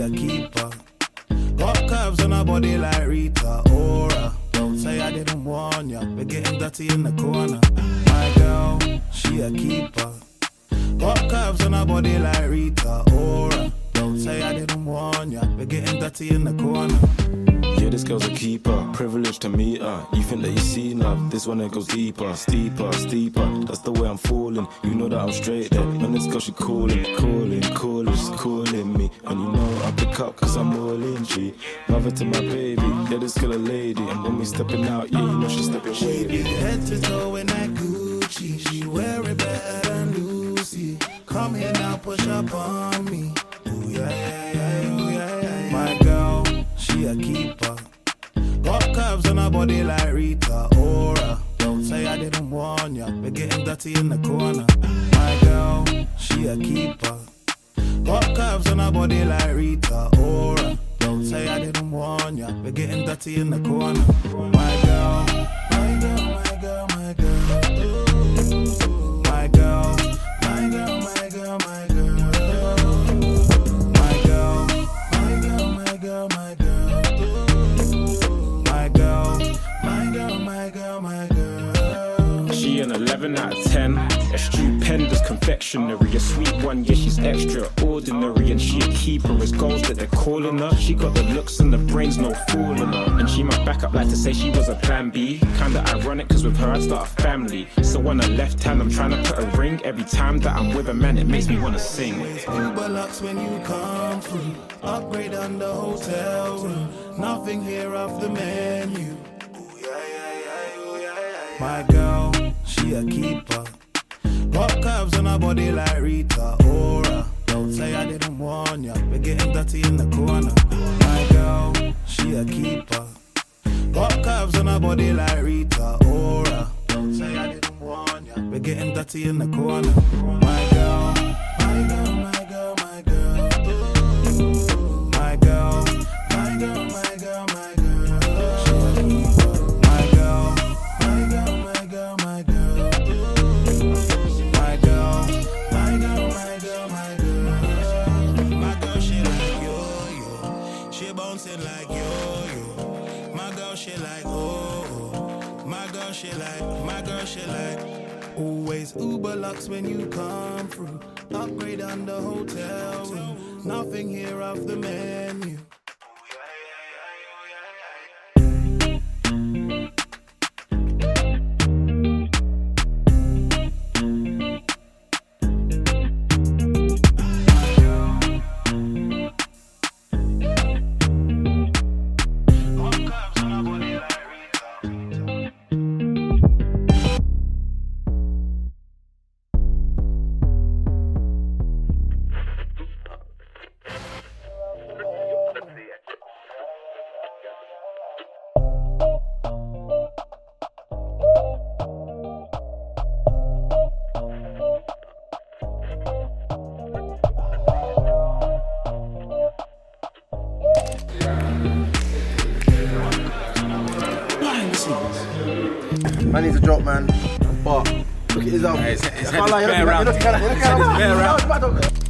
a keeper. Got curves on her body like Rita Ora. Don't say I didn't warn ya, we're getting dirty in the corner. My girl, she a keeper. Got curves on her body like Rita Ora. Don't say I didn't warn ya, we're getting dirty in the corner. Yeah, this girl's a keeper, privileged to meet her. You think that you see love, this one it goes deeper, steeper, steeper. That's the way I'm falling, you know that I'm straight there. And this girl she calling, she's calling me. And you know I pick up cause I'm all in G. Mother to my baby, yeah, this girl a lady. And when we stepping out, yeah, you know she's stepping She be wavy. head to toe in that Gucci. She wear it better than Lucy. Come here now, push up on me. Ooh yeah, yeah, yeah, ooh yeah, yeah. My girl, she a keeper. Got curves on her body like Rita Ora. Don't say I didn't warn ya, we're getting dirty in the corner. My girl, she a keeper. Got curves on her body like Rita Ora. Don't say I didn't warn ya, we're getting dirty in the corner. My girl, my girl, my girl, my girl. Ooh, my girl, my girl, my girl, my girl. My girl, my girl, my girl, my girl. My girl, my girl, my girl, my girl. She an 11 out of 10, a stupendous confectionery, a sweet one, yeah, she's extraordinary, and she a keeper, as goals that they're calling her. She got the looks and the brains, no fooling her, and she might back up like to say she was a plan B. Kinda ironic, cause with her I'd start a family. So on her left hand I'm trying to put a ring. Every time that I'm with a man it makes me wanna sing. Uber Lux when you come through. Upgrade on the hotel room. Nothing here off the menu. My girl, she a keeper. Got curves on her body like Rita Ora. Don't say I didn't warn ya, we're getting dirty in the corner. My girl, she a keeper. Got curves on her body like Rita Ora. Don't say I didn't warn ya, we're getting dirty in the corner. My girl, my girl, my girl, my girl. Ooh, my girl, my girl, my girl, my girl. She a keeper. My girl, my girl, my girl, my girl. My girl, my girl, my girl, my girl. My girl, she like yo-yo. She bouncing like yo-yo. My girl, she like oh. My girl, she like. Always Uber Lux when you come through. Upgrade on the hotel room. Nothing here off the menu. Man needs a drop, man. But look at his outfit. It's fair round.